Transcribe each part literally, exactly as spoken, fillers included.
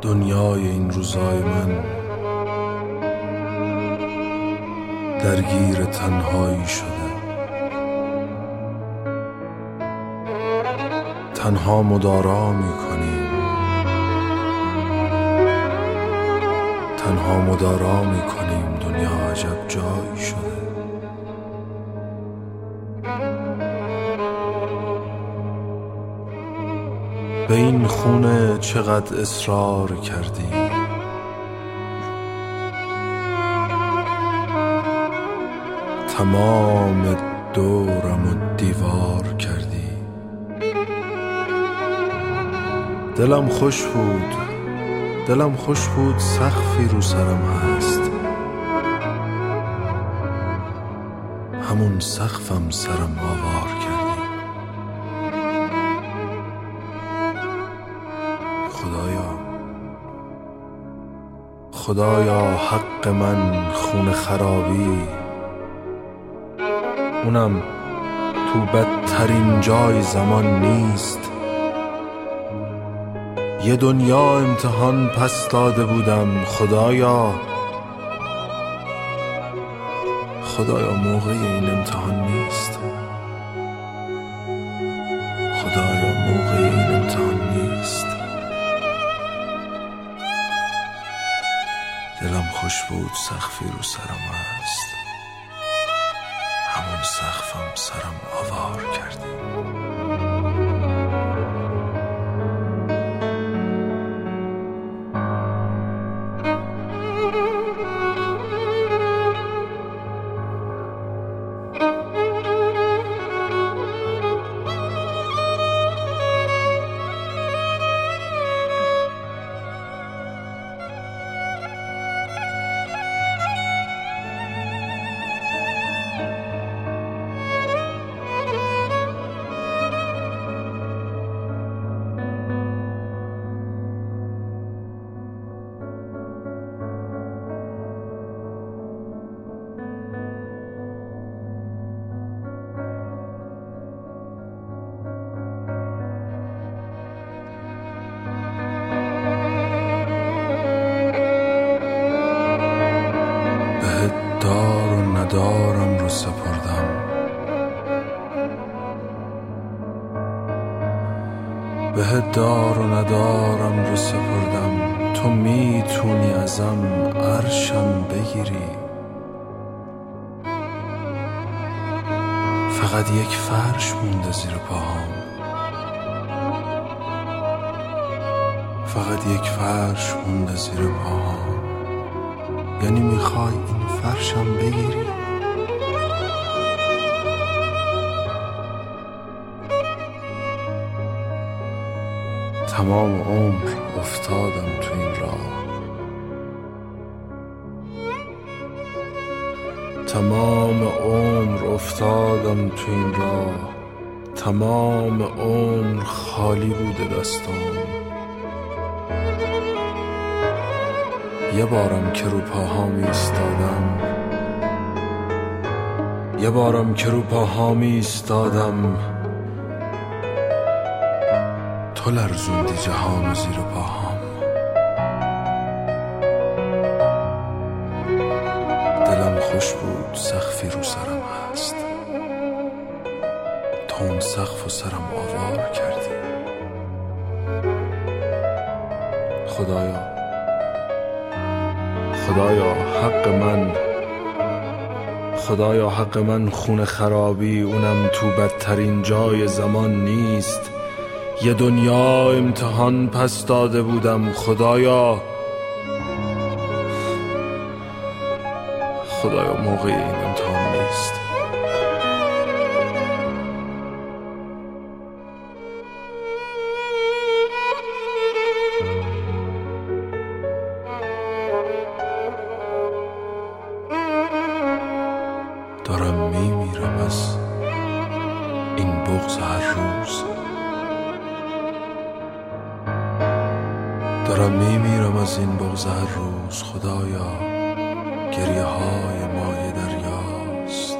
دنیای این روزای من درگیر تنهایی شده. تنها مدارا می کنیم، تنها مدارا می کنیم، دنیا عجب جایی شده. به این خونه چقدر اصرار کردی، تمام دورم و دیوار کردی. دلم خوش بود، دلم خوش بود سقفی رو سرم هست، همون سقفم سرم آوار کردی. خدایا خدایا حق من خون خرابی، اونم تو بدترین جای زمان نیست. یه دنیا امتحان پس داده بودم، خدایا خدایا موقع این امتحان نیست. خدایا موقع این امتحان نیست. دلم خوش بود سقفی رو سرم هست، همون سقفم سرم آوار کردی. دار و ندارم رو سپردم، به دار و ندارم رو سپردم. تو میتونی ازم عرشم بگیری، فقط یک فرش مونده زیر پاهام، فقط یک فرش مونده زیر پاهام. یعنی میخوای این فرشم بگیری؟ تمام عمر افتادم تو این راه، تمام عمر افتادم تو این راه، تمام عمر خالی بوده دستام. یه بارم که رو پاهام ایستادم، یه بارم که رو پاهام ایستادم، تو لرزوندی جهان زیر پاهام. دلم خوش بود سقفی رو سرم هست، تو اون سقف و سرم آوار کردی. خدایا خدایا حق من، خدایا حق من خون خرابی، اونم تو بدترین جای زمان نیست. یه دنیا امتحان پس داده بودم، خدایا خدایا موقع این امتحان نیست. دارم میمیرم از این بغض هر روز، دارم میمیرم از این بغض هر روز. خدایا گریه های مایه دریاست،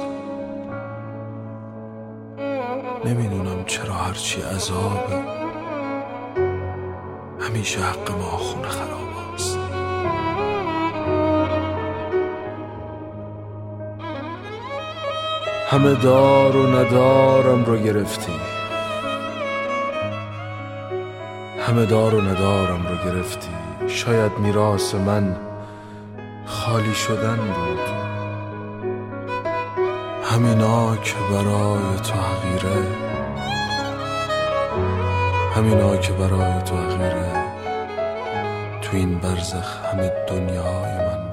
نمیدونم چرا هرچی عذابه همیشه حق ما خون خراباست. همه دار و ندارم رو گرفتی، همه دار و ندارم رو گرفتی. شاید میراث من خالی شدن بود، همینا که برای تو حقیره، همینا که برای تو حقیره. تو این برزخ همه دنیای من